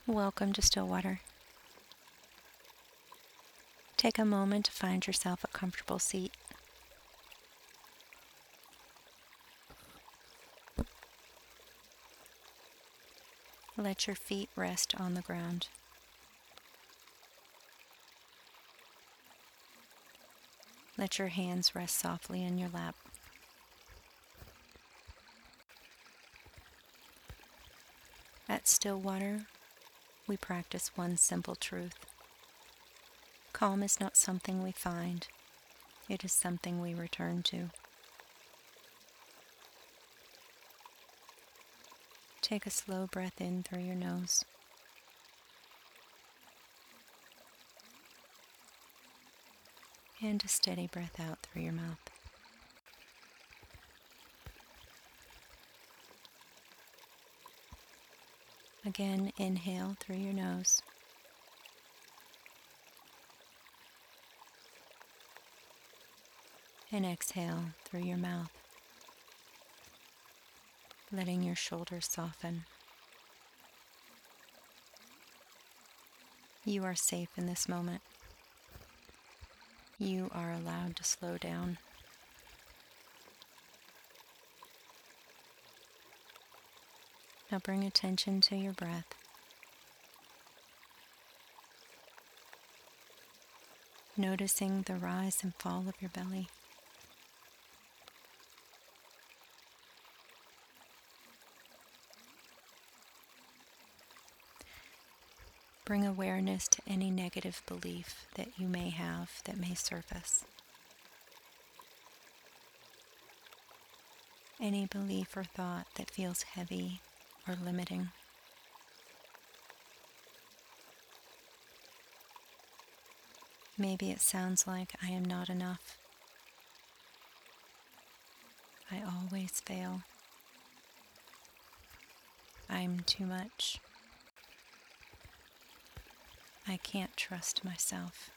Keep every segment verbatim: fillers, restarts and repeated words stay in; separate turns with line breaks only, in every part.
Welcome to Stillwater. Take a moment to find yourself a comfortable seat. Let your feet rest on the ground. Let your hands rest softly in your lap. At Stillwater, we practice one simple truth. Calm is not something we find, it is something we return to. Take a slow breath in through your nose. And a steady breath out through your mouth. Again, inhale through your nose. And exhale through your mouth, letting your shoulders soften. You are safe in this moment. You are allowed to slow down. Now bring attention to your breath. Noticing the rise and fall of your belly. Bring awareness to any negative belief that you may have that may surface. Any belief or thought that feels heavy or limiting. Maybe it sounds like I am not enough. I always fail. I'm too much. I can't trust myself.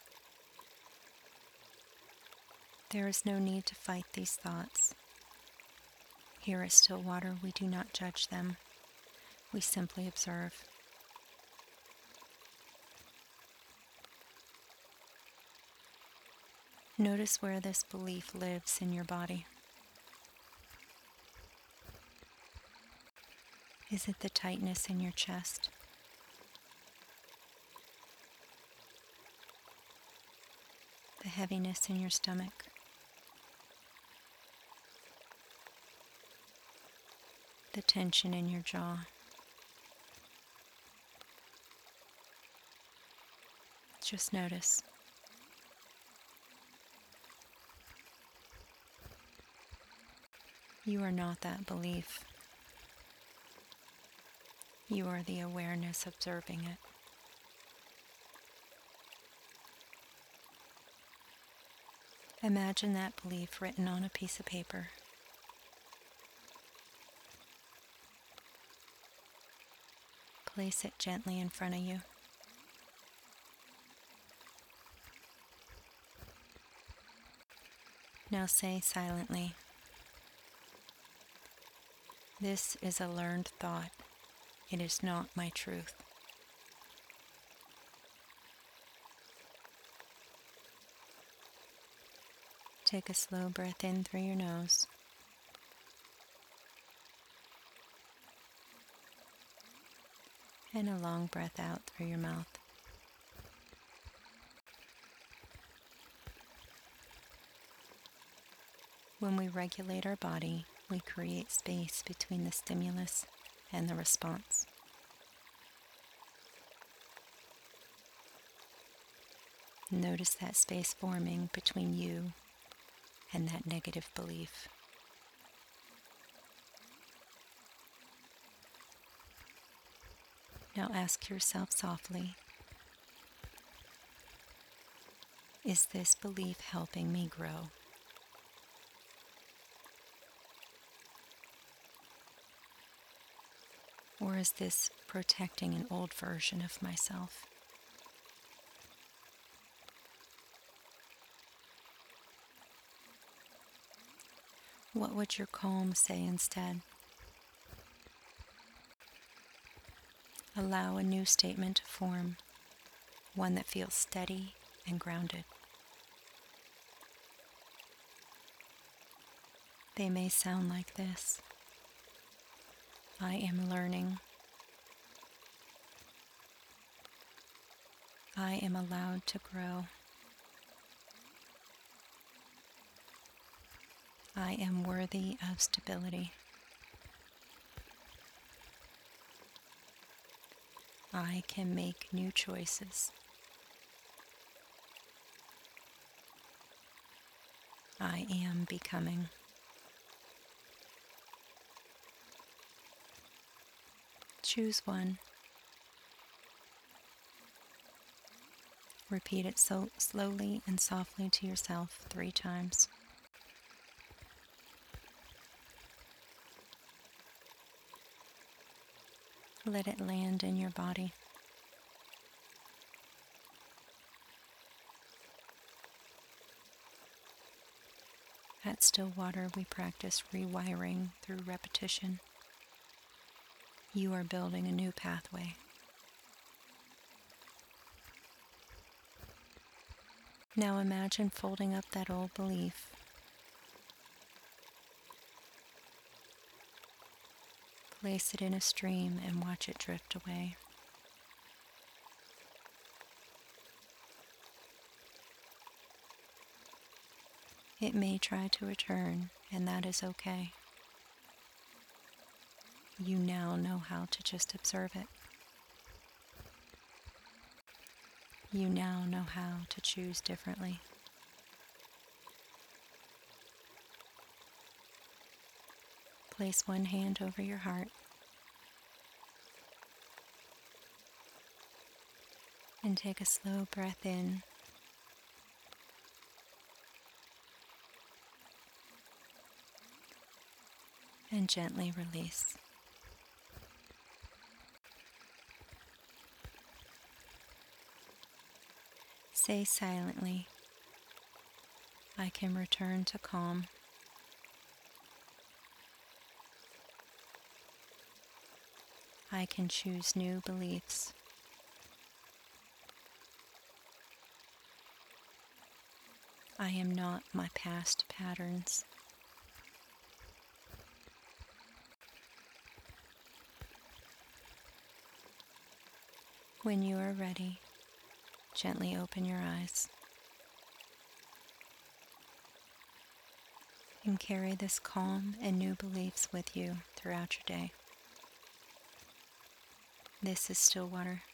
There is no need to fight these thoughts. Here at Stillwater, we do not judge them. We simply observe. Notice where this belief lives in your body. Is it the tightness in your chest? The heaviness in your stomach? The tension in your jaw? Just notice. You are not that belief. You are the awareness observing it. Imagine that belief written on a piece of paper. Place it gently in front of you. Now say silently, "This is a learned thought. It is not my truth." Take a slow breath in through your nose. And a long breath out through your mouth. When we regulate our body, we create space between the stimulus and the response. Notice that space forming between you and that negative belief. Now ask yourself softly, is this belief helping me grow? Or is this protecting an old version of myself? What would your calm say instead? Allow a new statement to form, one that feels steady and grounded. They may sound like this: I am learning. I am allowed to grow. I am worthy of stability. I can make new choices. I am becoming. Choose one. Repeat it so slowly and softly to yourself three times. Let it land in your body. At Stillwater, we practice rewiring through repetition. You are building a new pathway. Now imagine folding up that old belief. Place it in a stream and watch it drift away. It may try to return, and that is okay. You now know how to just observe it. You now know how to choose differently. Place one hand over your heart and take a slow breath in. And gently release. Say silently, I can return to calm. I can choose new beliefs. I am not my past patterns. When you are ready, gently open your eyes and carry this calm and new beliefs with you throughout your day. This is Stillwater.